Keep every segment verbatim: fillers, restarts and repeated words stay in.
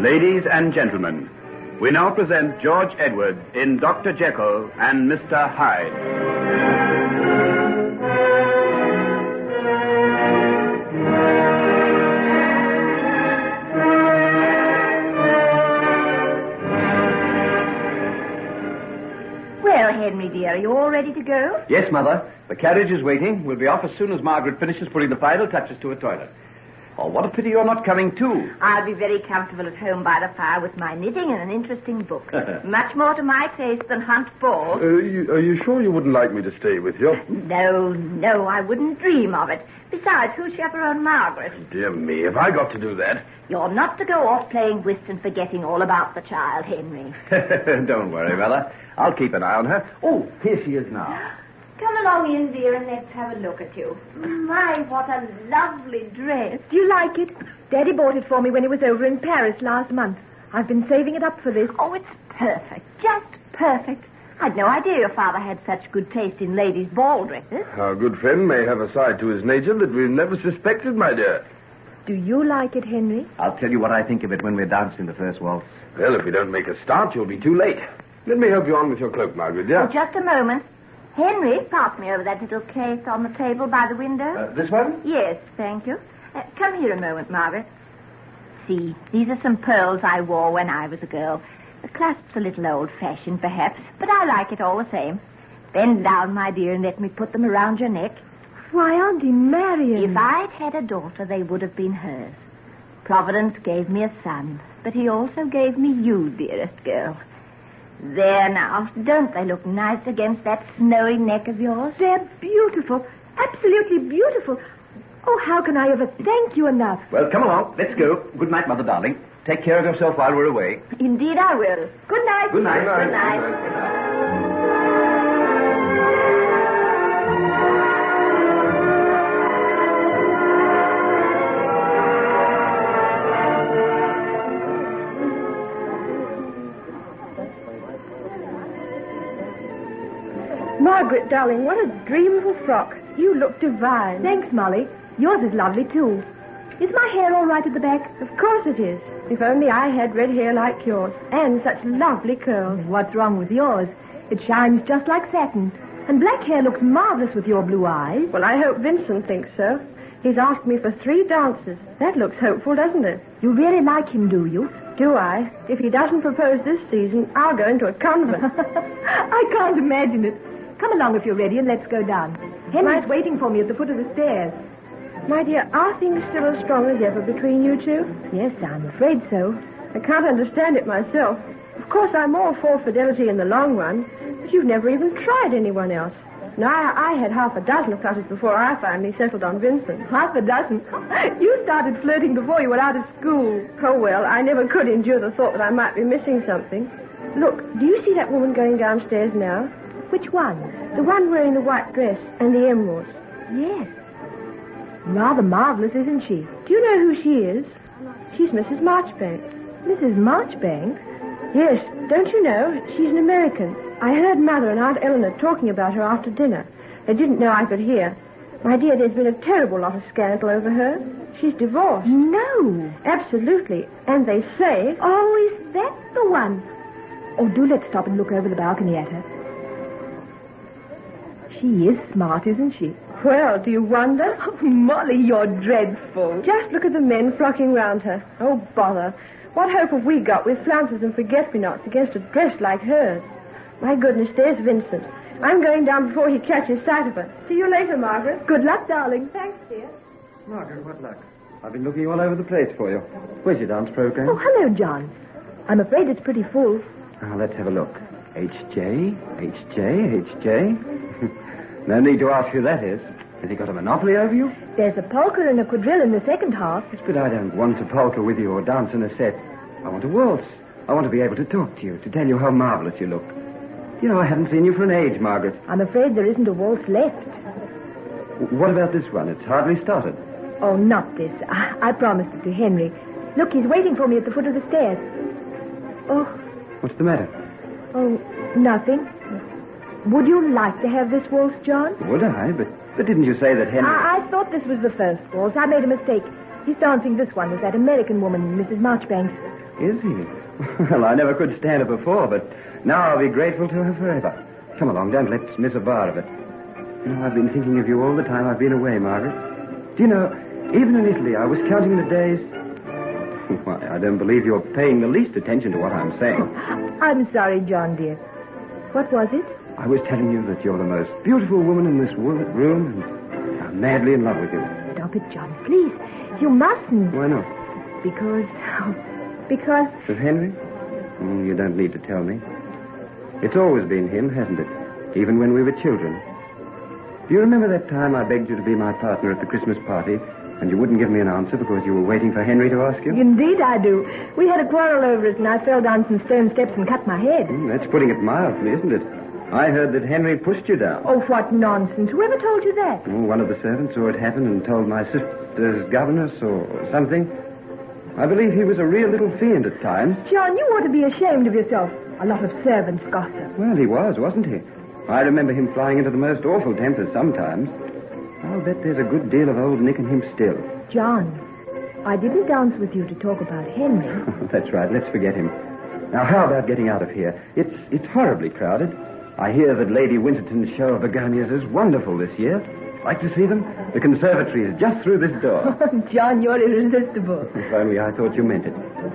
Ladies and gentlemen, we now present George Edwards in Doctor Jekyll and Mister Hyde. Well, Henry, dear, are you all ready to go? Yes, Mother. The carriage is waiting. We'll be off as soon as Margaret finishes putting the final touches to her toilet. Oh, what a pity you're not coming too. I'll be very comfortable at home by the fire with my knitting and an interesting book. Much more to my taste than Hunt Ball. Uh, you, are you sure you wouldn't like me to stay with you? No, no, I wouldn't dream of it. Besides, who'll chaperone Margaret? Dear me, have I got to do that? You're not to go off playing whist and forgetting all about the child, Henry. Don't worry, Mother. I'll keep an eye on her. Oh, here she is now. Come along in, dear, and let's have a look at you. My, what a lovely dress. Do you like it? Daddy bought it for me when he was over in Paris last month. I've been saving it up for this. Oh, it's perfect. Just perfect. I'd no idea your father had such good taste in ladies' ball dresses. Our good friend may have a side to his nature that we've never suspected, my dear. Do you like it, Henry? I'll tell you what I think of it when we're dancing the first waltz. Well, if we don't make a start, you'll be too late. Let me help you on with your cloak, Margaret, dear. Oh, just a moment. Henry, pass me over that little case on the table by the window. Uh, this one? Yes, thank you. Uh, come here a moment, Margaret. See, these are some pearls I wore when I was a girl. The clasp's a little old-fashioned, perhaps, but I like it all the same. Bend down, my dear, and let me put them around your neck. Why, Auntie Marion. If I'd had a daughter, they would have been hers. Providence gave me a son, but he also gave me you, dearest girl. There now, don't they look nice against that snowy neck of yours? They're beautiful, absolutely beautiful. Oh, how can I ever thank you enough? Well, come along. Let's go. Good night, Mother darling. Take care of yourself while we're away. Indeed I will. Good night. Good night. Good night. Good night. Good night. Margaret, darling, what a dream of a frock. You look divine. Thanks, Molly. Yours is lovely, too. Is my hair all right at the back? Of course it is. If only I had red hair like yours. And such lovely curls. What's wrong with yours? It shines just like satin. And black hair looks marvelous with your blue eyes. Well, I hope Vincent thinks so. He's asked me for three dances. That looks hopeful, doesn't it? You really like him, do you? Do I? If he doesn't propose this season, I'll go into a convent. I can't imagine it. Come along if you're ready and let's go down. Henry's waiting for me at the foot of the stairs. My dear, are things still as strong as ever between you two? Yes, I'm afraid so. I can't understand it myself. Of course, I'm all for fidelity in the long run, but you've never even tried anyone else. Now, I, I had half a dozen flutters before I finally settled on Vincent. Half a dozen? You started flirting before you were out of school. Oh, well, I never could endure the thought that I might be missing something. Look, do you see that woman going downstairs now? Which one? The one wearing the white dress and the emeralds. Yes. Rather marvelous, isn't she? Do you know who she is? She's Missus Marchbanks. Missus Marchbanks? Yes, don't you know? She's an American. I heard Mother and Aunt Eleanor talking about her after dinner. They didn't know I could hear. My dear, there's been a terrible lot of scandal over her. She's divorced. No. Absolutely. And they say... Oh, is that the one? Oh, do let's stop and look over the balcony at her. She is smart, isn't she? Well, do you wonder? Oh, Molly, you're dreadful. Just look at the men flocking round her. Oh, bother. What hope have we got with flounces and forget-me-nots against a dress like hers? My goodness, there's Vincent. I'm going down before he catches sight of her. See you later, Margaret. Good luck, darling. Thanks, dear. Margaret, what luck? I've been looking all over the place for you. Where's your dance program? Oh, hello, John. I'm afraid it's pretty full. Now, let's have a look. H J, H J, H J. No need to ask who that is. Has he got a monopoly over you? There's a polka and a quadrille in the second half. Yes, but I don't want a polka with you or dance in a set. I want a waltz. I want to be able to talk to you, to tell you how marvelous you look. You know, I haven't seen you for an age, Margaret. I'm afraid there isn't a waltz left. What about this one? It's hardly started. Oh, not this. I, I promised it to Henry. Look, he's waiting for me at the foot of the stairs. Oh. What's the matter? Oh, nothing. Would you like to have this waltz, John? Would I? But, but didn't you say that Henry... I, I thought this was the first waltz. I made a mistake. He's dancing this one with that American woman, Missus Marchbanks. Is he? Well, I never could stand her before, but now I'll be grateful to her forever. Come along, don't let's miss a bar of it. You know, I've been thinking of you all the time I've been away, Margaret. Do you know, even in Italy, I was counting the days. Why, I don't believe you're paying the least attention to what I'm saying. I'm sorry, John, dear. What was it? I was telling you that you're the most beautiful woman in this wo- room, and I'm madly in love with you. Stop it, John, please. You mustn't. Why not? Because... Because... Of Henry? Oh, you don't need to tell me. It's always been him, hasn't it? Even when we were children. Do you remember that time I begged you to be my partner at the Christmas party, and you wouldn't give me an answer because you were waiting for Henry to ask you? Indeed I do. We had a quarrel over it, and I fell down some stone steps and cut my head. Mm, that's putting it mildly, isn't it? I heard that Henry pushed you down. Oh, what nonsense. Whoever told you that? Oh, one of the servants saw it happen and told my sister's governess or something. I believe he was a real little fiend at times. John, you ought to be ashamed of yourself. A lot of servants gossip. Well, he was, wasn't he? I remember him flying into the most awful tempers sometimes. I'll bet there's a good deal of old Nick in him still. John, I didn't dance with you to talk about Henry. That's right. Let's forget him. Now, how about getting out of here? It's it's horribly crowded. I hear that Lady Winterton's show of begonias is wonderful this year. Like to see them? The conservatory is just through this door. John, you're irresistible. If only I thought you meant it.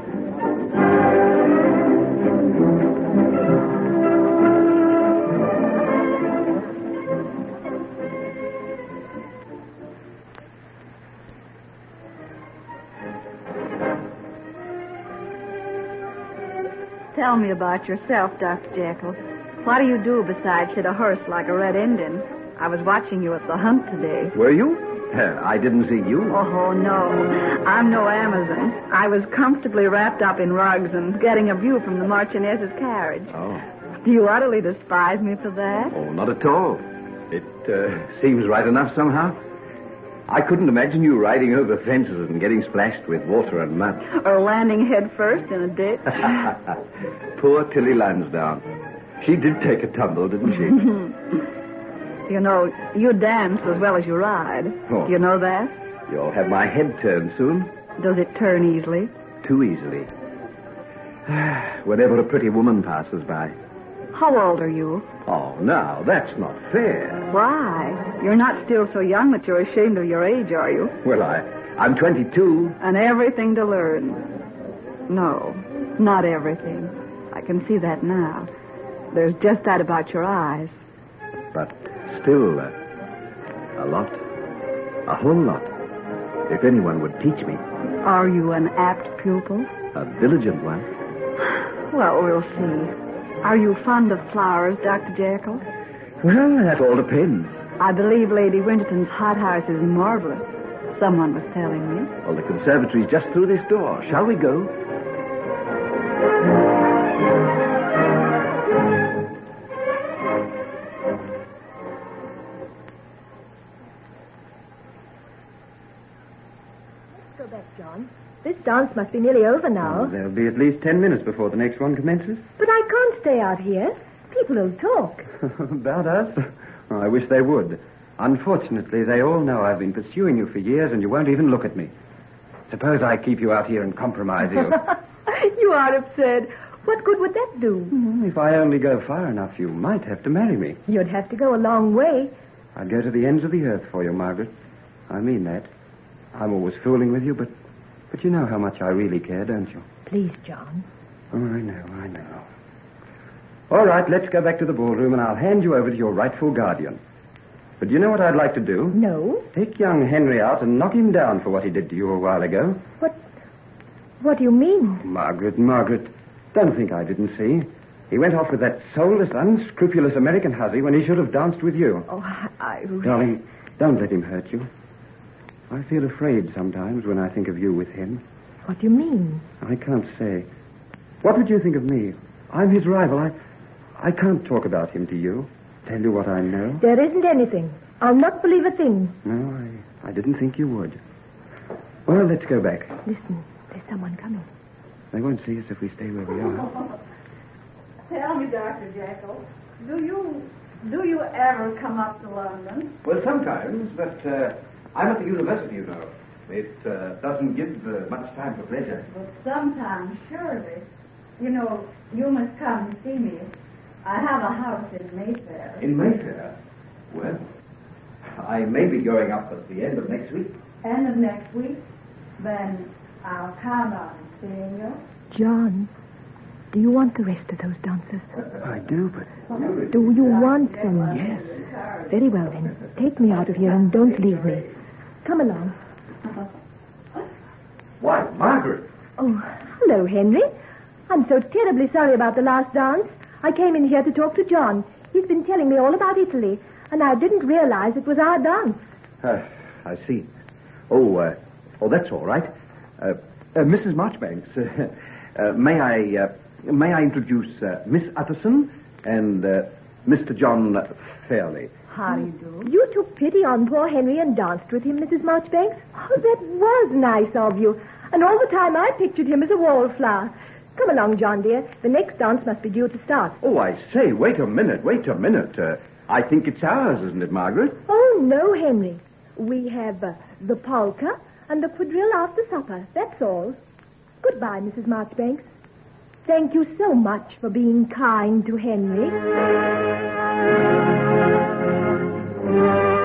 Tell me about yourself, Doctor Jekyll. What do you do besides hit a horse like a red Indian? I was watching you at the hunt today. Were you? Uh, I didn't see you. Oh, no. I'm no Amazon. I was comfortably wrapped up in rugs and getting a view from the Marchioness's carriage. Oh. Do you utterly despise me for that? Oh, not at all. It uh, seems right enough somehow. I couldn't imagine you riding over fences and getting splashed with water and mud. Or landing head first in a ditch. Poor Tilly Lansdowne. She did take a tumble, didn't she? You know, you dance as well as you ride. Oh. Do you know that? You'll have my head turned soon. Does it turn easily? Too easily. Whenever a pretty woman passes by. How old are you? Oh, now, that's not fair. Why? You're not still so young that you're ashamed of your age, are you? Well, I, I'm twenty-two. And everything to learn. No, not everything. I can see that now. There's just that about your eyes. But still, uh, a lot. A whole lot. If anyone would teach me. Are you an apt pupil? A diligent one. Well, we'll see. Are you fond of flowers, Doctor Jekyll? Well, that all depends. I believe Lady Winterton's hothouse is marvelous. Someone was telling me. Well, the conservatory's just through this door. Shall we go? Let's go back, John. This dance must be nearly over now. Oh, there'll be at least ten minutes before the next one commences. But I can't stay out here. People will talk. About us? Oh, I wish they would. Unfortunately, they all know I've been pursuing you for years, and you won't even look at me. Suppose I keep you out here and compromise you. You are absurd. What good would that do? Mm, If I only go far enough, you might have to marry me. You'd have to go a long way. I'd go to the ends of the earth for you, Margaret. I mean that. I'm always fooling with you, but but you know how much I really care, don't you? Please, John. Oh, I know, I know. All right, let's go back to the ballroom, and I'll hand you over to your rightful guardian. But you know what I'd like to do? No. Take young Henry out and knock him down for what he did to you a while ago. What... What do you mean? Margaret, Margaret, don't think I didn't see. He went off with that soulless, unscrupulous American hussy when he should have danced with you. Oh, I... Darling, don't let him hurt you. I feel afraid sometimes when I think of you with him. What do you mean? I can't say. What would you think of me? I'm his rival. I, I can't talk about him to you. Tell you what I know. There isn't anything. I'll not believe a thing. No, I, I didn't think you would. Well, let's go back. Listen, there's someone coming. They won't see us if we stay where we are. Tell me, Doctor Jekyll, do you do you ever come up to London? Well, sometimes, but uh, I'm at the university, you know. It uh, doesn't give uh, much time for pleasure. But sometimes, surely. You know, you must come and see me. I have a house in Mayfair. In Mayfair? Well, I may be going up at the end of next week. End of next week? Then I'll count on seeing you. John, do you want the rest of those dancers? I do, but... Do you want them? Yes. Very well, then. Take me out of here and don't leave me. Come along. Why, Margaret! Oh, hello, Henry. I'm so terribly sorry about the last dance. I came in here to talk to John. He's been telling me all about Italy, and I didn't realize it was our dance. Uh, I see. Oh, uh, oh, that's all right. Uh, uh, Missus Marchbanks, uh, uh, may I uh, may I introduce uh, Miss Utterson and uh, Mister John Fairley? How do you do? You took pity on poor Henry and danced with him, Missus Marchbanks. Oh, that was nice of you. And all the time I pictured him as a wallflower. Come along, John, dear. The next dance must be due to start. Oh, I say, wait a minute, wait a minute. Uh, I think it's ours, isn't it, Margaret? Oh, no, Henry. We have uh, the polka and the quadrille after supper. That's all. Goodbye, Missus Marchbanks. Thank you so much for being kind to Henry.